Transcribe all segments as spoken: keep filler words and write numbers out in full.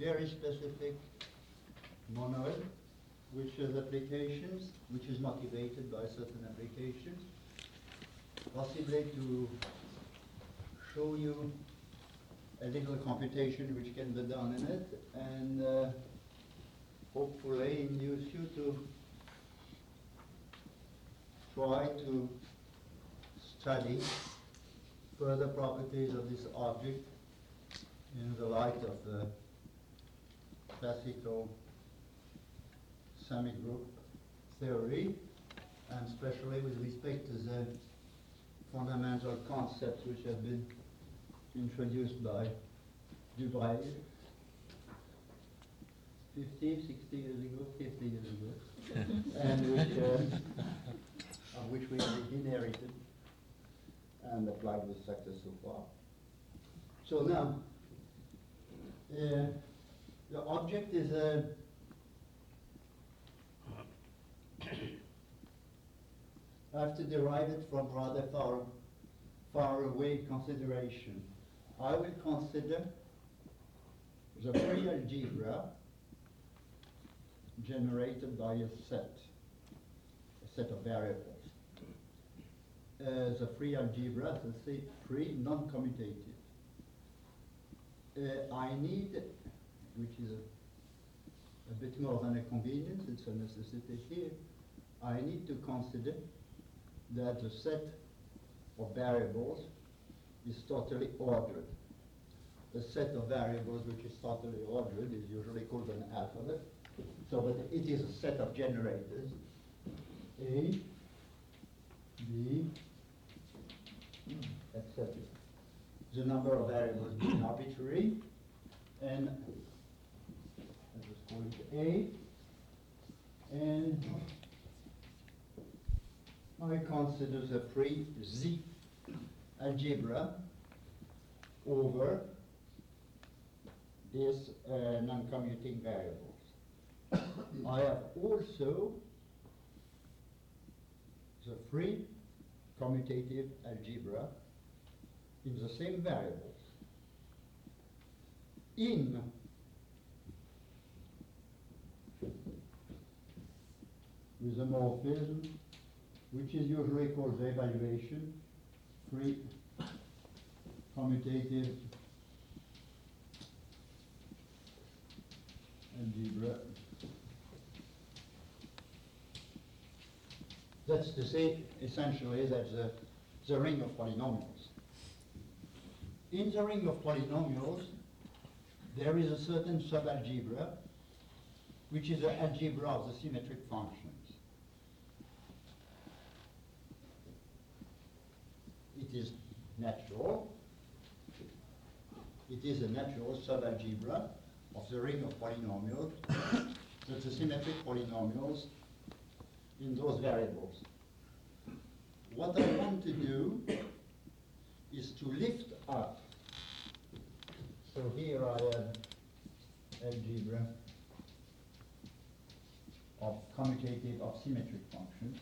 very specific monoid, which has applications, which is motivated by certain applications, possibly to show you a little computation which can be done in it, and uh, hopefully induce you to try to study further properties of this object in the light of the classical semigroup theory, and especially with respect to the fundamental concepts which have been introduced by Dubreuil fifty, sixty years ago, fifty years ago, and which, uh, of which we have inherited and applied with success so far. So now, uh, the object is a I have to derive it from rather far, far away consideration. I will consider the free algebra generated by a set, a set of variables. Uh, the free algebra, the free non-commutative. Uh, I need, which is a, a bit more than a convenience, it's a necessity here, I need to consider that the set of variables is totally ordered. The set of variables which is totally ordered is usually called an alphabet. So but it is a set of generators. A, B, et cetera. The number of variables being arbitrary, and let's just call it A, and I consider the free Z algebra over these uh, non-commuting variables. I have also the free commutative algebra in the same variables. In with a morphism, which is usually called the evaluation, free commutative algebra. That's to say, essentially, that the, the ring of polynomials. In the ring of polynomials, there is a certain subalgebra, which is the algebra of the symmetric functions. It is natural. It is a natural subalgebra of the ring of polynomials, that the symmetric polynomials in those variables. What I want to do is to lift up. So here I have algebra of commutative of symmetric functions,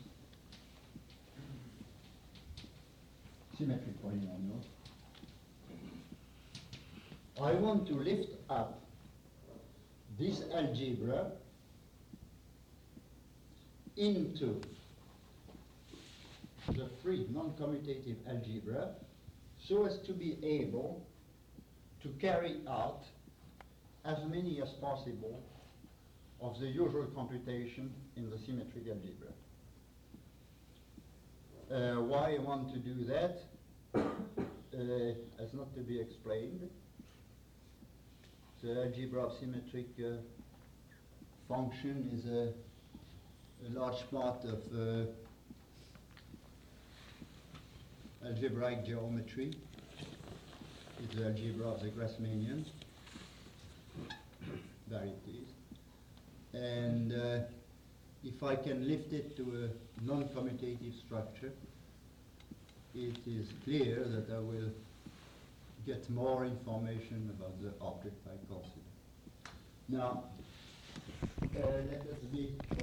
symmetric polynomials. I want to lift up this algebra into the free non-commutative algebra so as to be able to carry out as many as possible of the usual computation in the symmetric algebra. Uh, why I want to do that uh, has not to be explained. The algebra of symmetric uh, function is a, a large part of uh, algebraic geometry. It's the algebra of the Grassmannian varieties. And uh, if I can lift it to a non-commutative structure, it is clear that I will get more information about the object I consider. Now, uh, let us be